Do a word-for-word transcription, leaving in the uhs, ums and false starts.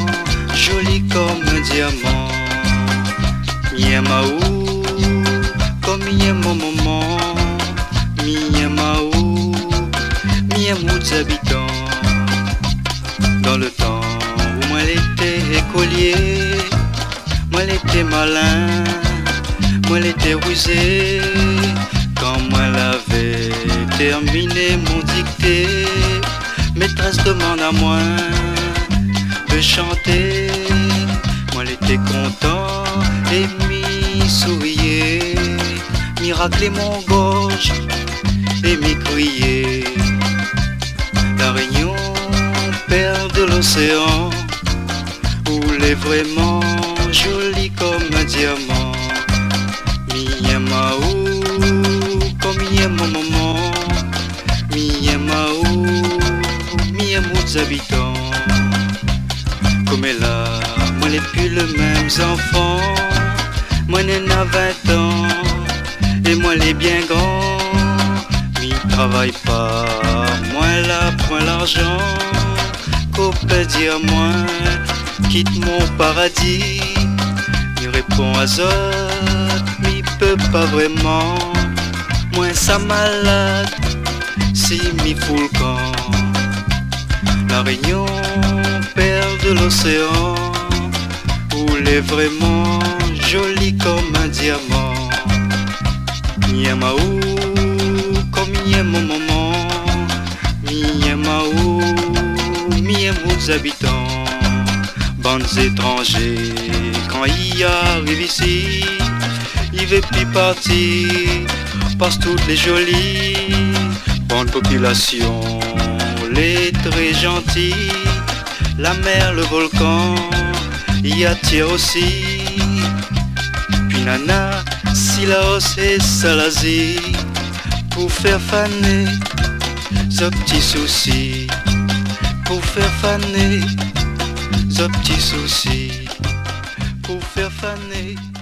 joli comme un diamant. Miamaou, comme mien mon maman. Miamaou, mien mes habitants. Dans le temps où moi j'étais écolier, moi j'étais malin, moi j'étais rusé. Quand moi l'avais terminé mon dicté, maîtresse demande à moi de chanter. Moi j'étais content et m'y souriait, m'y raclait mon gorge et m'y criait. La Réunion, perle de l'océan, où l'est vraiment joli comme un diamant. Miamaou, comme mien mon maman. Miamaou, mien mes habitants. Comme elle a, moi n'est plus le même enfant. Moi n'en a vingt ans, et moi les bien grand. M'y travaille pas, moi là point l'argent. Qu'on peut dire moi, quitte mon paradis. Il répond à Zot, m'y peut pas vraiment. Moi ça malade, si m'y fout le camp. La Réunion, perle de l'océan, où l'est vraiment joli comme un diamant. Miamaou, comme mien mon maman. Miamaou, mien mes habitants. Bandes étrangers, quand il arrive ici, il veut plus partir, passe toutes les jolies. Bonne population, les très gentils. La mer, le volcan, y attire aussi. Puis nana, Silaos et Salazie, pour faire faner ce petit souci. Pour faire faner ce petit souci. Pour faire faner